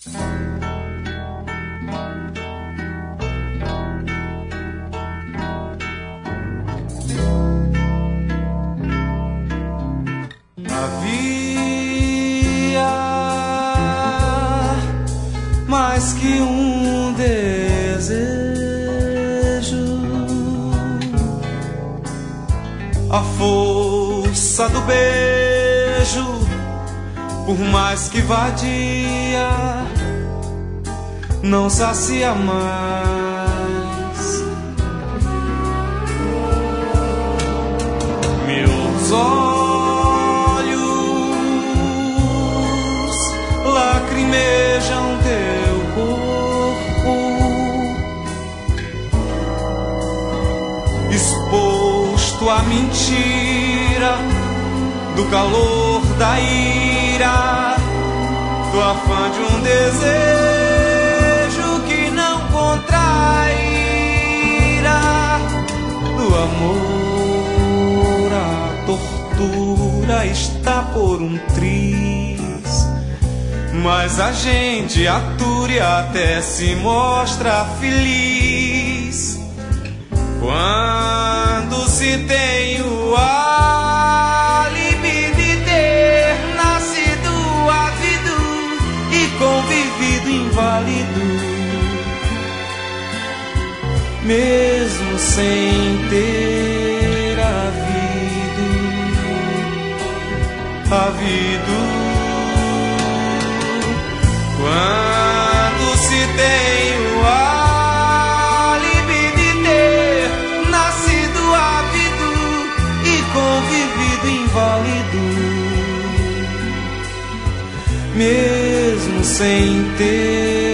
Mais que um desejo, a força do beijo, por mais que vadia, não sacia mais. Meus olhos lacrimejam teu corpo, exposto à mentira do calor da ira, do afã de um desejo que não contrairá, do amor a tortura está por um triz. Mas a gente atura e até se mostra feliz quando se tem o álibi de ter nascido ávido e convivido inválido, mesmo sem ter havido. Quando se tem o álibi de ter nascido ávido e convivido inválido, mesmo sem ter